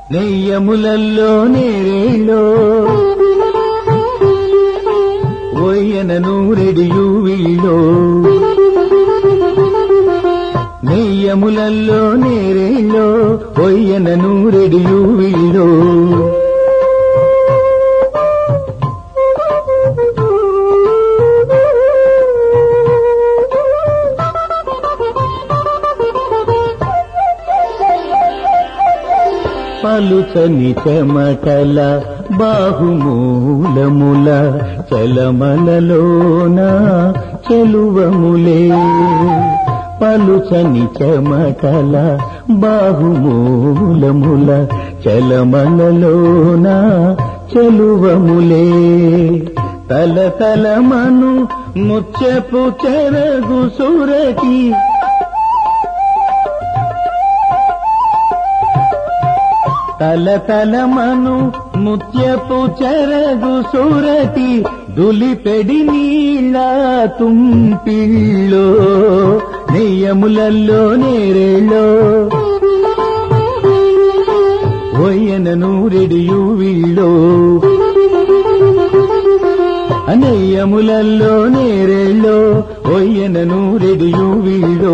నెయ్యములల్లో నేరేళ్ళో ఒయ్యన నూరెడియు వీళ్ళో నెయ్యములల్లో నేరేళ్ళో ఒయ్యన నూరెడియు వీళ్ళో పలుచని చెమటల బాహుమూలముల చలమలలోన చెలువములే పలుచని చెమటల బాహుమూలముల చలమలలోన చెలువములే తలతలమను ముచ్చెపు చెరగు సురకి తలతలమను ముత్యపు చెరగు సురతి దులిపెడి నీళ్ళ తుంపిళ్ళో నెయ్యములల్లో నేరేళ్ళో ఒయ్యన నూరెడియు వీళ్ళో నెయ్యములల్లో నేరేళ్ళో ఒయ్యన నూరెడియు వీళ్ళో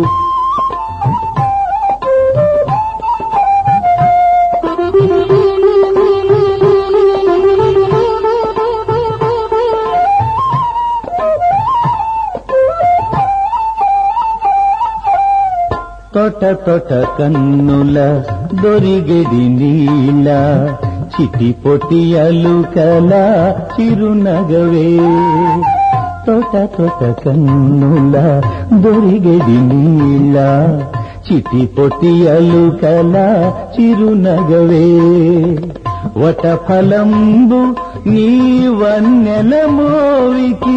తొట తొట కన్నుల దొరిగెడి నీళ్ళ చిటి పొటియలు కల చిరునగవే తొట తొట కన్నుల దొరిగెడి నీళ్ళ చిటి పొటియలు కల చిరునగవే వట ఫలంబు నీ వన్నెల మోవికి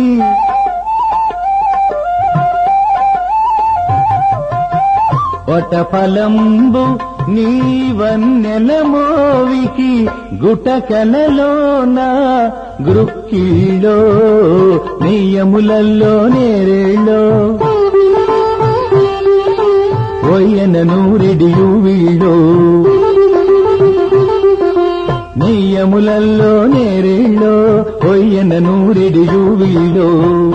వట ఫలంబు నీ వన్నెల మోవికి గుటకలలోన గృక్కిళ్ళో నెయ్యములల్లో నేరేళ్ళో ఒయ్యన నూరెడియు వీళ్ళో నెయ్యములల్లో నేరేళ్ళో ఒయ్యన నూరెడియు వీళ్ళో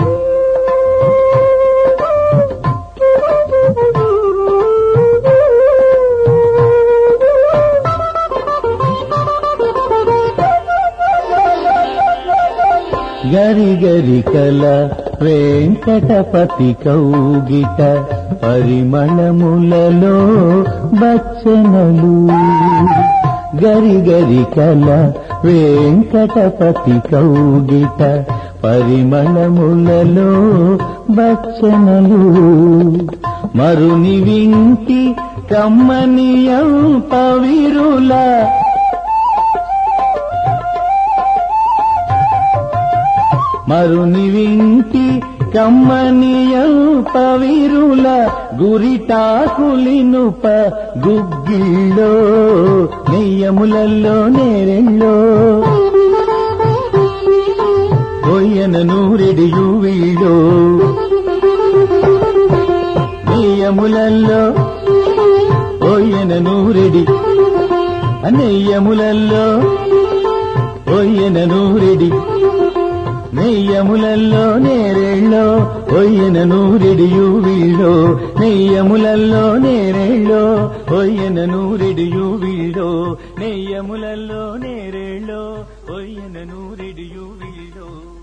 గరి గరి కల వెంకటపతి కౌగిట పరిమళములలో బచ్చనలు గరి గరి కల వెంకటపతి కౌగిట పరిమళములలో బచ్చనలు మరుని వింటి కమ్మనియం పవిరుల మరుని వింటి కమ్మనియం పవిరుల గురిటాకులినుప గుగ్గిళ్ళో నెయ్యములల్లో నేరెళ్ళో ఒయ్యన నూరెడియు వీళ్ళో నెయ్యములల్లో ఒయ్యన నూరెడి నెయ్యములల్లో ఒయ్యన నూరెడి నెయ్యములల్లో నేరేళ్ళో ఒయ్యన నూరెడియు వీళ్ళో నెయ్యములల్లో నేరేళ్ళో ఒయ్యన నూరెడియు వీళ్ళో నెయ్యములల్లో నేరేళ్ళో ఒయ్యన నూరెడియు వీళ్ళో